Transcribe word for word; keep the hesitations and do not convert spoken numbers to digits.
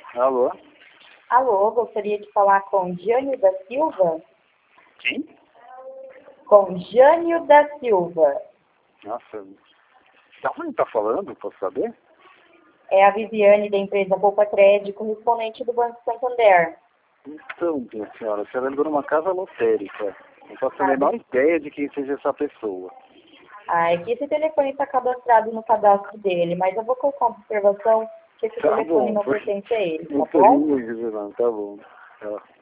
Alô? Alô, gostaria de falar com Jânio da Silva? Quem? Com Jânio da Silva. Nossa, da onde tá falando? Posso saber? É a Viviane da empresa Poupa Crédito, correspondente do Banco Santander. Então, minha senhora, você ligou numa casa lotérica. Não faço a Ah, menor ideia de quem seja essa pessoa. Ah, é que esse telefone está cadastrado no cadastro dele, mas eu vou colocar uma observação que esse Tá telefone bom, não foi. pertence a ele, Não tá tem bom? muito, não, tá bom. Tá.